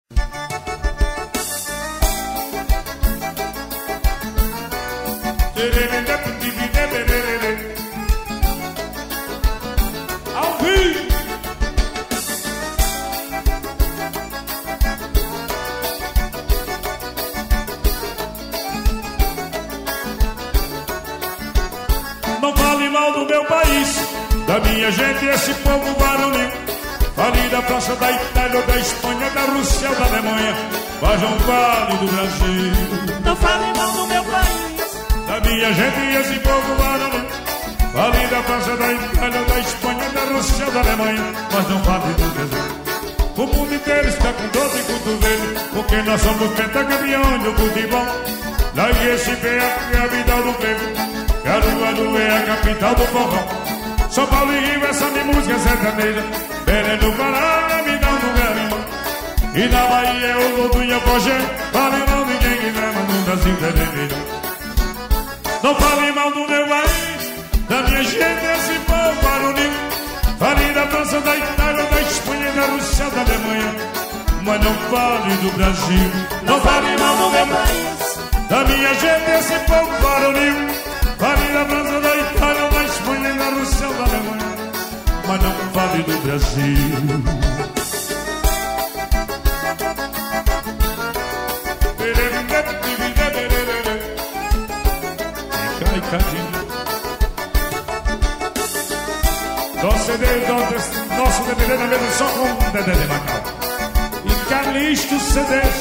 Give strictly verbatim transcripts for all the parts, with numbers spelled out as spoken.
Ao vivo. Não fale mal do meu país, da minha gente, esse povo varonil. Fale da França, da Itália, da Espanha, da Rússia, da Alemanha, mas não fale do Brasil. Não fale mal do meu país, da minha gente e esse povo varonil. Fale da França, da Itália, da Espanha, da Rússia, da Alemanha, mas não fale do Brasil. O mundo inteiro está com dor de cotovelo, porque nós somos pentacampeões do futebol. Na I S P é a vida do povo, Caruaru é a capital do forró. São Paulo e Rio é só de música sertaneja, Belém do Pará é me dá um garimpo. E na Bahia é o Lodo e a Pogé. Fale mal de quem quiser, mas no Brasil é vermelho. Não fale mal do meu país, da minha gente, esse povo varonil. Fale da França, da Itália, da Espanha, da Rússia, da Alemanha, mas não fale do Brasil. Não fale mal do meu país, da minha gente, esse povo varonil. Fale da França, da Itália, da Espanha, da Rússia, da Alemanha, mas não fale do Brasil. Nosso C D, nosso D V D na mesa só com Dedé de Macau e Calixto C Ds.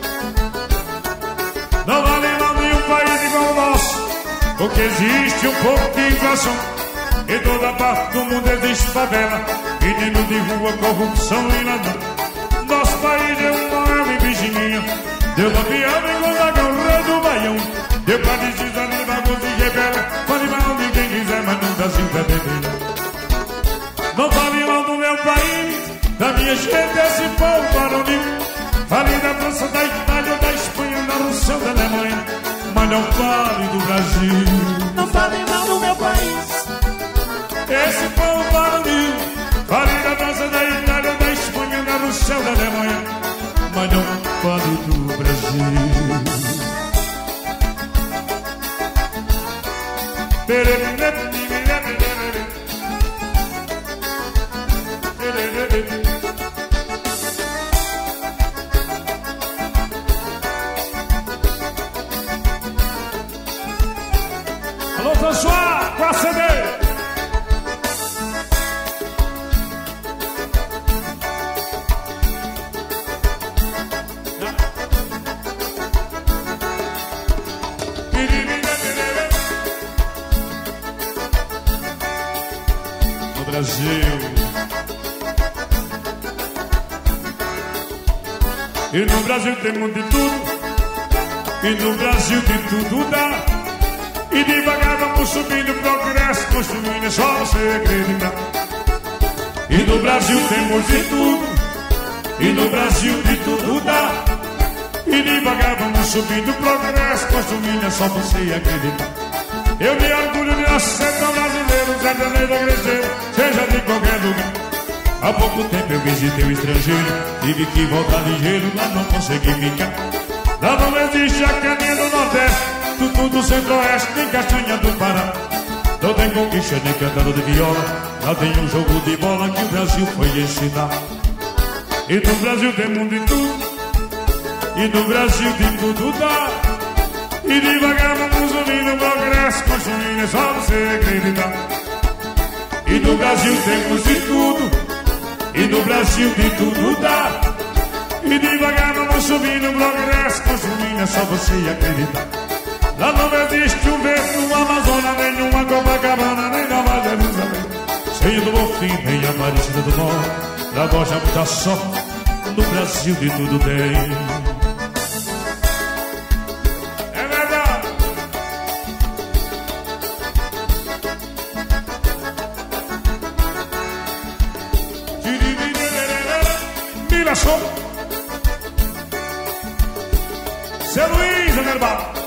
Não vale mal nenhum país igual o nosso, porque existe um pouco de inflação. Em toda parte do mundo existe favela, menino de rua, corrupção e ladrão. Nosso país é um maior e bichinho, deu lampião e Gonzaga, o rei do Baião. Deu pra desanimar, e rebela. Fale mal de quem quiser, mas no Brasil é beber. Não fale mal do meu país, da minha gente, esse povo varonil. Fale da França, da Itália, da Espanha, da Rússia, da Alemanha, mas não fale do Brasil. não fale mal do meu país, Esse povo varonil. Fale da França, da Itália, da Espanha, da Rússia, da Alemanha, mas não fale do Brasil. Alô, François, com a C D. No Brasil. E no Brasil temos de tudo, e no Brasil de tudo dá. E devagar vamos subindo o progresso, construindo é só você acreditar. E no Brasil temos de tudo, e no Brasil de tudo dá. E devagar vamos subindo o progresso, construindo é só você acreditar. Eu me orgulho de nascer tão brasileiro, sertanejo agresseiro, seja de qualquer lugar. Há pouco tempo eu visitei o estrangeiro, tive que voltar ligeiro, mas não consegui ficar. Lá não existe a caninha do Nordeste, tudo do Centro-Oeste, nem castanha do Pará. Não tem conquista nem cantando de viola, lá tem um jogo de bola que o Brasil foi ensinar. E no Brasil tem mundo de tudo, e no Brasil de tudo dá. E devagar vamos subindo o progresso, construindo é só você acreditar. E no Brasil temos de tudo, e no Brasil de tudo dá. E devagar vamos subindo o progresso, construindo é só você acreditar. Lá não existe um vento no Amazonas, nem uma Copacabana, nem Nova Jerusalém, cheio do Bonfim, nem Aparecida do Norte. Da Bocha muita sorte, no Brasil de tudo tem. É verdade. Mila Show, Seu Luiz, Anerbar.